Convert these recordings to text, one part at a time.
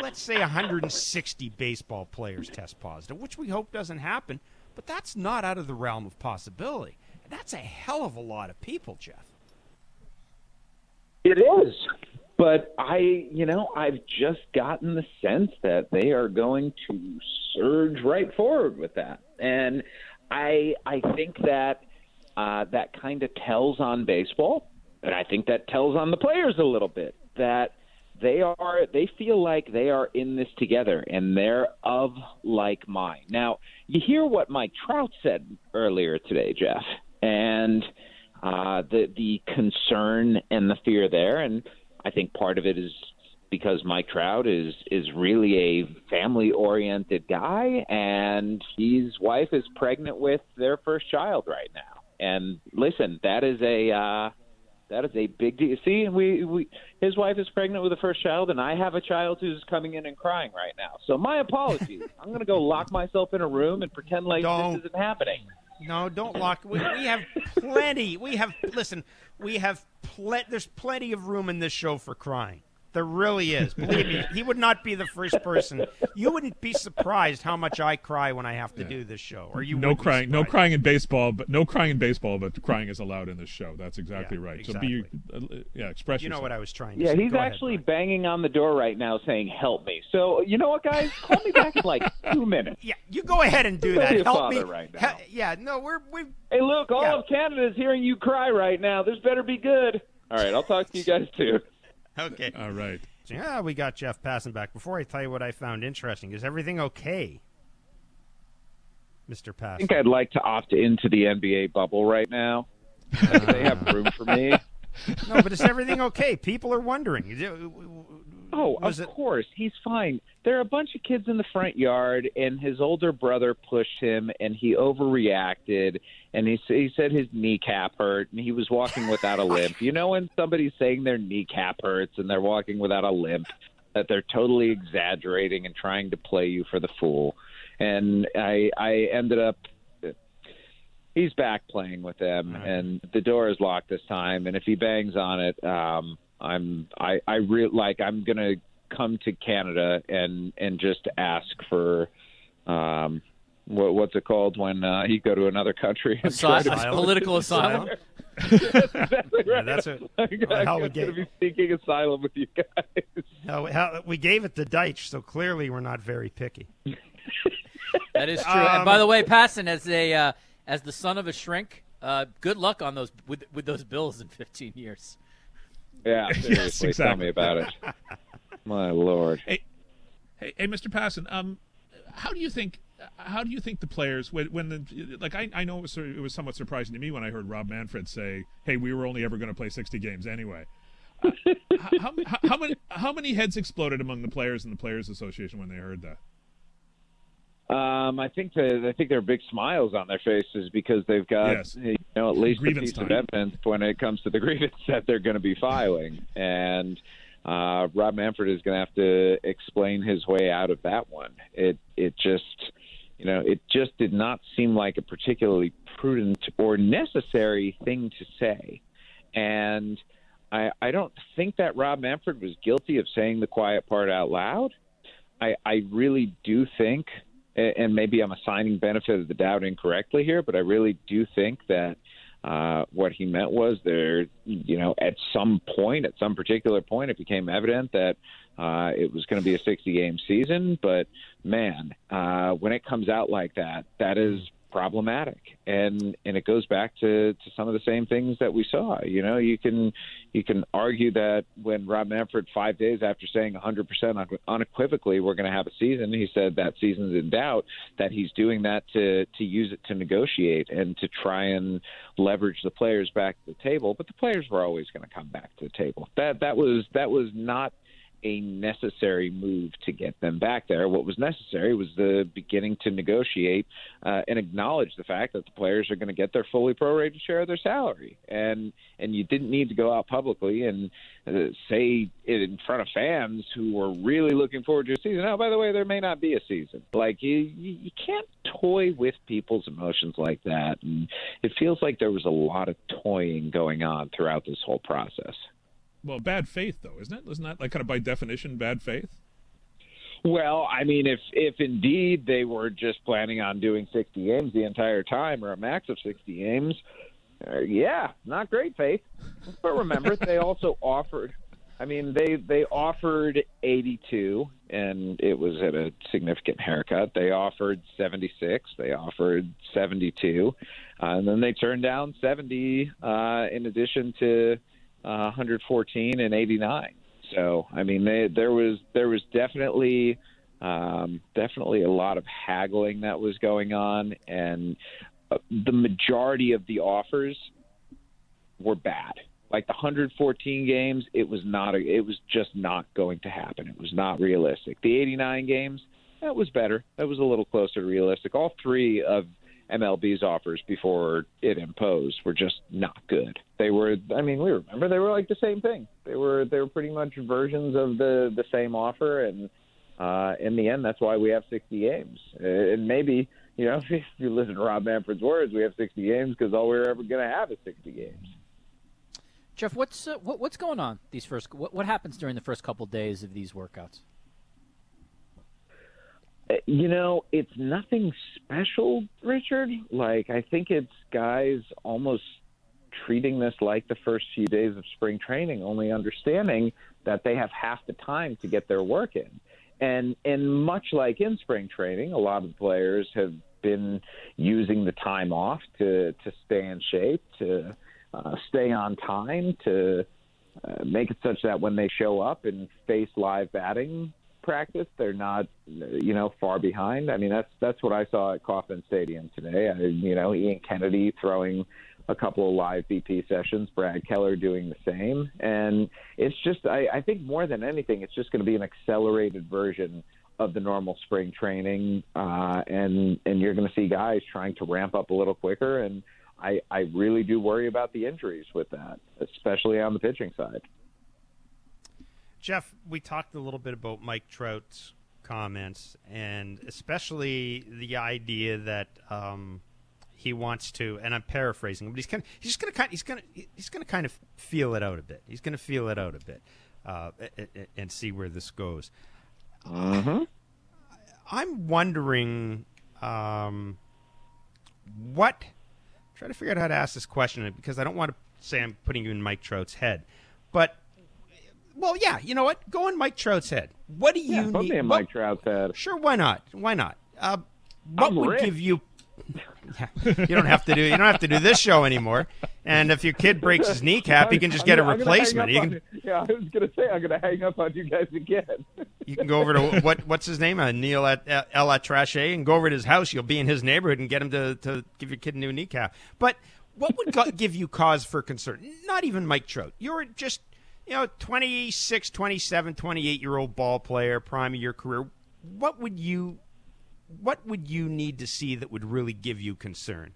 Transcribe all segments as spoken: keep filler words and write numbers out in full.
let's say one hundred sixty baseball players test positive, which we hope doesn't happen, but that's not out of the realm of possibility. That's a hell of a lot of people, Jeff. It is. But I, you know, I've just gotten the sense that they are going to surge right forward with that. And I I think that uh, that kind of tells on baseball, and I think that tells on the players a little bit, that they are they feel like they are in this together, and they're of like mind. Now, you hear what Mike Trout said earlier today, Jeff, and uh, the the concern and the fear there, and I think part of it is because Mike Trout is is really a family-oriented guy, and his wife is pregnant with their first child right now. And listen, that is a uh, that is a big deal. See, we, we his wife is pregnant with the first child, and I have a child who's coming in and crying right now. So my apologies. I'm going to go lock myself in a room and pretend like Don't. this isn't happening. No, don't lock. We, we have plenty. We have listen. We have plenty. There's plenty of room in this show for crying. There really is. Believe me, he would not be the first person. You wouldn't be surprised how much I cry when I have to yeah. do this show. Or you no crying, no crying in baseball, but no crying in baseball, but crying is allowed in this show. That's exactly yeah, right. Exactly. So be, uh, yeah, express. You yourself. know what I was trying to yeah, say. he's Go actually ahead, banging on the door right now, saying, "Help me." So you know what, guys? Call me back in like two minutes. Yeah, you go ahead and do Don't that. be a Help father me. right now. Ha- yeah, no, we're we. Hey, look, all yeah. of Canada is hearing you cry right now. This better be good. All right, I'll talk to you guys too. Okay. All right. Yeah, we got Jeff passing back. Before I tell you what I found interesting, is everything okay, Mister Pass? I think I'd like to opt into the N B A bubble right now. Uh, they have room for me. No, but is everything okay? People are wondering. Oh, Was of it... course. He's fine. There are a bunch of kids in the front yard, and his older brother pushed him, and he overreacted, and he, he said his kneecap hurt, and he was walking without a limp. You know when somebody's saying their kneecap hurts and they're walking without a limp, that they're totally exaggerating and trying to play you for the fool. And I, I ended up – he's back playing with them, right. And the door is locked this time, and if he bangs on it um, – I'm I I re- like I'm gonna come to Canada and and just ask for um what, what's it called when uh, you go to another country? And Asylum. try to Political asylum. That's exactly right. Yeah, that's a, I'm, well, how I'm we going to gave, be seeking asylum with you guys. how, how, we gave it to Deitch, so clearly we're not very picky. That is true. Um, and by the way, Passon, as a uh, as the son of a shrink, uh, good luck on those with with those Bills in fifteen years. Yeah, seriously, yes, exactly. Tell me about it. My Lord. Hey, hey, hey Mister Passon, um, how do you think? How do you think the players, when, when the like, I, I know it was, it was somewhat surprising to me when I heard Rob Manfred say, "Hey, we were only ever going to play sixty games anyway." Uh, how, how, how many how many heads exploded among the players and the Players Association when they heard that? Um, I think the, I think there are big smiles on their faces because they've got yes. you know at least a grievance piece time. of evidence when it comes to the grievance that they're going to be filing, and uh, Rob Manfred is going to have to explain his way out of that one. It it just you know it just did not seem like a particularly prudent or necessary thing to say, and I I don't think that Rob Manfred was guilty of saying the quiet part out loud. I I really do think. And maybe I'm assigning benefit of the doubt incorrectly here, but I really do think that uh, what he meant was there, you know, at some point, at some particular point, it became evident that uh, it was going to be a sixty-game season. But, man, uh, when it comes out like that, that is problematic. And and it goes back to, to some of the same things that we saw. You know, you can you can argue that when Rob Manfred, five days after saying one hundred percent unequivocally we're going to have a season, he said that season's in doubt, that he's doing that to, to use it to negotiate and to try and leverage the players back to the table. But the players were always going to come back to the table. That that was that was not a necessary move to get them back there. What was necessary was the beginning to negotiate uh, and acknowledge the fact that the players are going to get their fully prorated share of their salary. And and you didn't need to go out publicly and uh, say it in front of fans who were really looking forward to a season. Oh, by the way, there may not be a season. Like, you, you can't toy with people's emotions like that. And it feels like there was a lot of toying going on throughout this whole process. Well, bad faith, though, isn't it? Isn't that, like, kind of by definition, bad faith? Well, I mean, if if indeed they were just planning on doing sixty games the entire time, or a max of sixty games, uh, yeah, not great, Faith. But remember, they also offered. I mean, they they offered eighty-two, and it was at a significant haircut. They offered seventy-six. They offered seventy-two, uh, and then they turned down seventy uh, in addition to uh, one hundred fourteen and eighty-nine. So, I mean, they, there was there was definitely um, definitely a lot of haggling that was going on, and uh, the majority of the offers were bad. Like the one hundred fourteen games, it was not. A, it was just not going to happen. It was not realistic. The eighty-nine games, that was better. That was a little closer to realistic. All three of M L B's offers before it imposed were just not good. They were. I mean, we remember they were like the same thing. They were. They were pretty much versions of the the same offer, and uh, in the end, that's why we have sixty games. And maybe, you know, if you listen to Rob Manfred's words, we have sixty games because all we're ever going to have is sixty games. Jeff, what's uh, what, what's going on these first? What, what happens during the first couple days of these workouts? You know, it's nothing special, Richard. Like, I think it's guys almost treating this like the first few days of spring training, only understanding that they have half the time to get their work in. And and much like in spring training, a lot of players have been using the time off to, to stay in shape, to uh, stay on time, to uh, make it such that when they show up and face live batting practice, they're not, you know, far behind. I mean, that's that's what I saw at Kauffman Stadium today. I, you know, Ian Kennedy throwing a couple of live B P sessions, Brad Keller doing the same. And it's just, I, I think more than anything, it's just going to be an accelerated version of the normal spring training. Uh, and, and you're going to see guys trying to ramp up a little quicker. And I, I really do worry about the injuries with that, especially on the pitching side. Jeff, we talked a little bit about Mike Trout's comments, and especially the idea that um, he wants to, and I'm paraphrasing, but he's kind of, he's going to kind, he's going to, he's going to kind of feel it out a bit. He's going to feel it out a bit, uh, and see where this goes. Mm-hmm. I'm wondering um, what. Try to figure out how to ask this question because I don't want to say I'm putting you in Mike Trout's head, but. Well, yeah, you know what? Go in Mike Trout's head. What do you yeah, need? Put me in what, Mike Trout's head. Sure, why not? Why not? Uh, what I'm would rich. give you? Yeah, you don't have to do. You don't have to do this show anymore. And if your kid breaks his kneecap, you can just I'm get gonna, a replacement. You on, can. Yeah, I was going to say I'm going to hang up on you guys again. You can go over to what? What's his name? Uh, Neil at uh, El Atrache, and go over to his house. You'll be in his neighborhood and get him to, to give your kid a new kneecap. But what would go- give you cause for concern? Not even Mike Trout. You're just. You know, twenty-six, twenty-seven, twenty-eight-year-old ball player, prime of your career. What would you, what would you need to see that would really give you concern?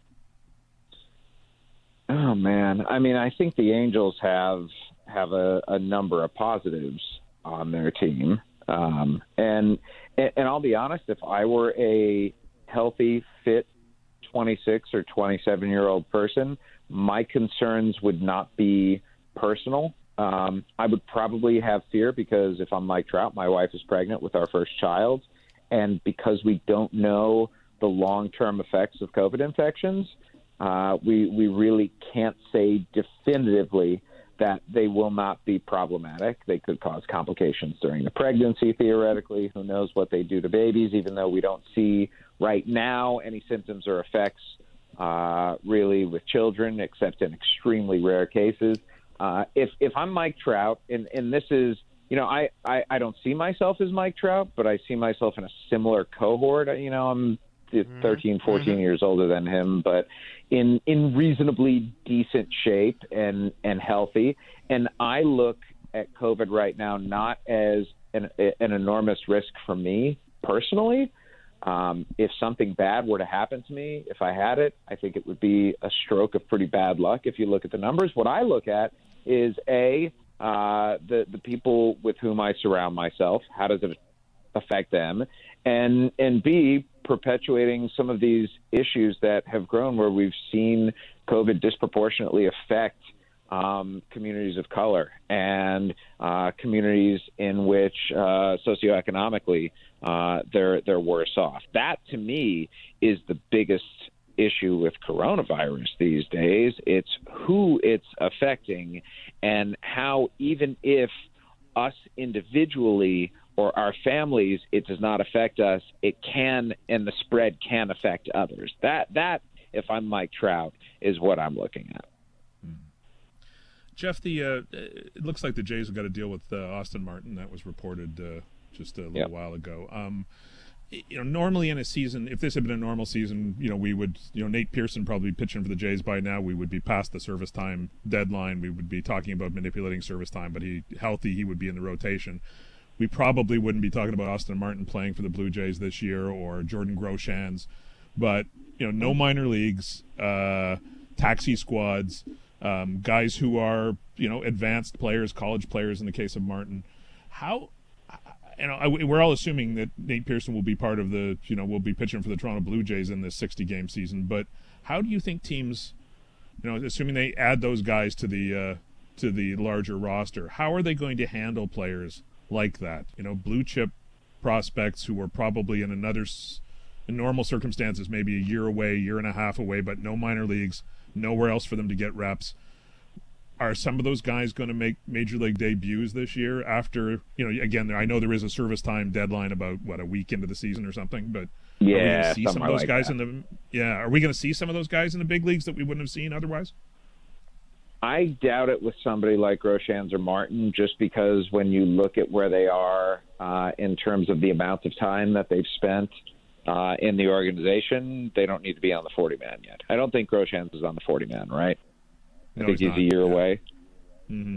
Oh man, I mean, I think the Angels have have a, a number of positives on their team, um, and and I'll be honest, if I were a healthy, fit, twenty-six or twenty-seven-year-old person, my concerns would not be personal. Um, I would probably have fear because if I'm Mike Trout, my wife is pregnant with our first child, and because we don't know the long-term effects of COVID infections, uh, we we really can't say definitively that they will not be problematic. They could cause complications during the pregnancy, theoretically. Who knows what they do to babies, even though we don't see right now any symptoms or effects uh, really with children, except in extremely rare cases. Uh, if if I'm Mike Trout, and, and this is, you know, I, I, I don't see myself as Mike Trout, but I see myself in a similar cohort. You know, I'm thirteen, fourteen mm-hmm. years older than him, but in in reasonably decent shape and, and healthy. And I look at COVID right now not as an, an enormous risk for me personally. Um, if something bad were to happen to me, if I had it, I think it would be a stroke of pretty bad luck if you look at the numbers. What I look at is, A, uh, the, the people with whom I surround myself, how does it affect them? And, and B, perpetuating some of these issues that have grown where we've seen COVID disproportionately affect um, communities of color and uh, communities in which uh, socioeconomically uh, they're they're worse off. That, to me, is the biggest issue with coronavirus these days. It's who it's affecting and how, even if us individually or our families, it does not affect us, it can, and the spread can affect others. That, that if I'm Mike Trout, is what I'm looking at. Jeff, the uh, it looks like the Jays have got to deal with uh, Austin Martin. That was reported uh, just a little yep. while ago. Um, you know, normally in a season, if this had been a normal season, you know, we would, you know, Nate Pearson probably pitching for the Jays by now. We would be past the service time deadline. We would be talking about manipulating service time, but he healthy, he would be in the rotation. We probably wouldn't be talking about Austin Martin playing for the Blue Jays this year or Jordan Groshans, but you know, no minor leagues, uh, taxi squads, um, guys who are, you know, advanced players, college players in the case of Martin. How, you know, I, we're all assuming that Nate Pearson will be part of the, you know, will be pitching for the Toronto Blue Jays in this sixty-game season. But how do you think teams, you know, assuming they add those guys to the uh, to the larger roster, how are they going to handle players like that? You know, blue chip prospects who are probably in another, in normal circumstances, maybe a year away, year and a half away, but no minor leagues, nowhere else for them to get reps. Are some of those guys going to make major league debuts this year after, you know, again, I know there is a service time deadline about, what, a week into the season or something, but yeah, are we going to see some of those like guys that. in the, yeah, are we going to see some of those guys in the big leagues that we wouldn't have seen otherwise? I doubt it with somebody like Groshans or Martin, just because when you look at where they are uh, in terms of the amount of time that they've spent uh, in the organization, they don't need to be on the forty-man yet. I don't think Groshans is on the forty-man, right? I No, think he's he's not. a year Yeah. away. Mm-hmm.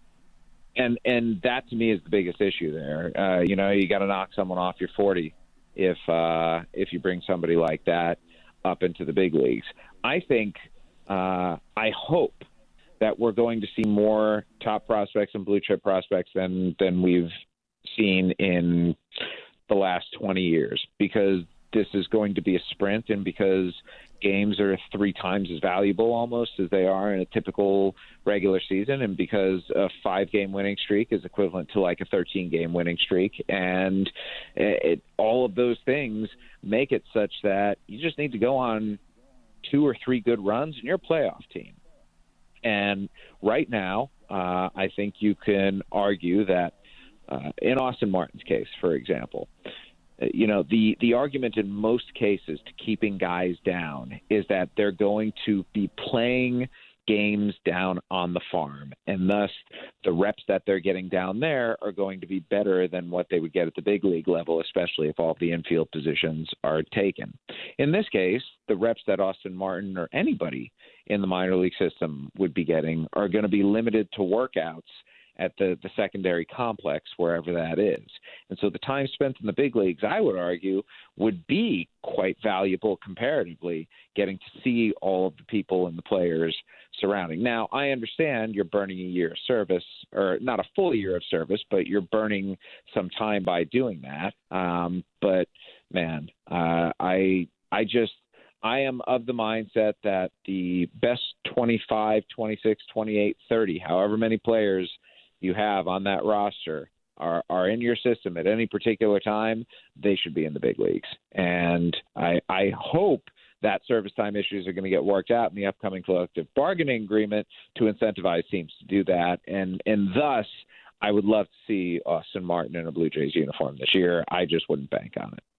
And and that, to me, is the biggest issue there. Uh, you know, you got to knock someone off your forty if uh, if you bring somebody like that up into the big leagues. I think, uh, I hope that we're going to see more top prospects and blue chip prospects than than we've seen in the last twenty years, because this is going to be a sprint, and because games are three times as valuable almost as they are in a typical regular season, and because a five-game winning streak is equivalent to like a thirteen-game winning streak, and it, all of those things make it such that you just need to go on two or three good runs and you're a playoff team. And right now, uh, I think you can argue that uh, in Austin Martin's case, for example, you know, the, the argument in most cases to keeping guys down is that they're going to be playing games down on the farm, and thus the reps that they're getting down there are going to be better than what they would get at the big league level, especially if all the infield positions are taken. In this case, the reps that Austin Martin or anybody in the minor league system would be getting are going to be limited to workouts at the, the secondary complex, wherever that is. And so the time spent in the big leagues, I would argue, would be quite valuable comparatively, getting to see all of the people and the players surrounding. Now, I understand you're burning a year of service, or not a full year of service, but you're burning some time by doing that. Um, but, man, uh, I I just – I am of the mindset that the best twenty-five, twenty-six, twenty-eight, thirty, however many players you have on that roster are, are in your system at any particular time, they should be in the big leagues. And I, I hope that service time issues are going to get worked out in the upcoming collective bargaining agreement to incentivize teams to do that. And, and thus, I would love to see Austin Martin in a Blue Jays uniform this year. I just wouldn't bank on it.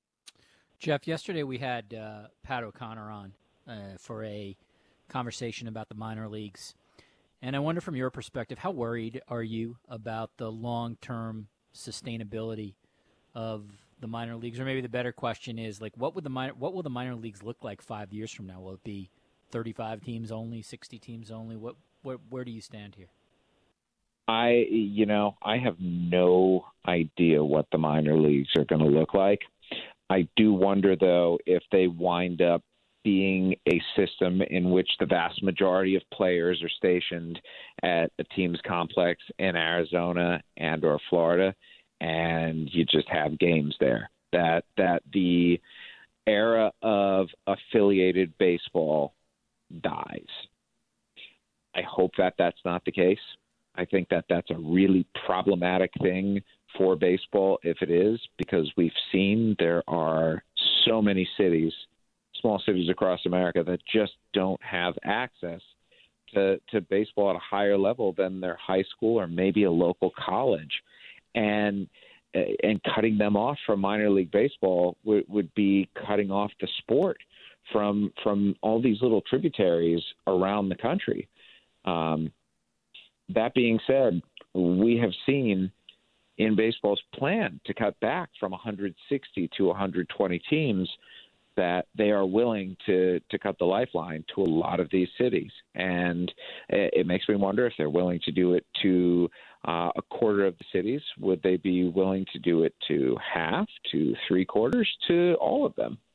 Jeff, yesterday we had uh, Pat O'Connor on uh, for a conversation about the minor leagues. And I wonder, from your perspective, how worried are you about the long-term sustainability of the minor leagues? Or maybe the better question is, like, what would the minor, what will the minor leagues look like five years from now? Will it be thirty-five teams only, sixty teams only? What, where, where do you stand here? I, you know, I have no idea what the minor leagues are going to look like. I do wonder, though, if they wind up being a system in which the vast majority of players are stationed at a team's complex in Arizona and or Florida, and you just have games there. That that the era of affiliated baseball dies. I hope that that's not the case. I think that that's a really problematic thing for baseball if it is, because we've seen there are so many cities, small cities across America, that just don't have access to, to baseball at a higher level than their high school or maybe a local college. And and cutting them off from minor league baseball would, would be cutting off the sport from from all these little tributaries around the country. Um, that being said, we have seen in baseball's plan to cut back from one hundred sixty to one hundred twenty teams that they are willing to, to cut the lifeline to a lot of these cities. And it, it makes me wonder if they're willing to do it to uh, a quarter of the cities. Would they be willing to do it to half, to three quarters, to all of them?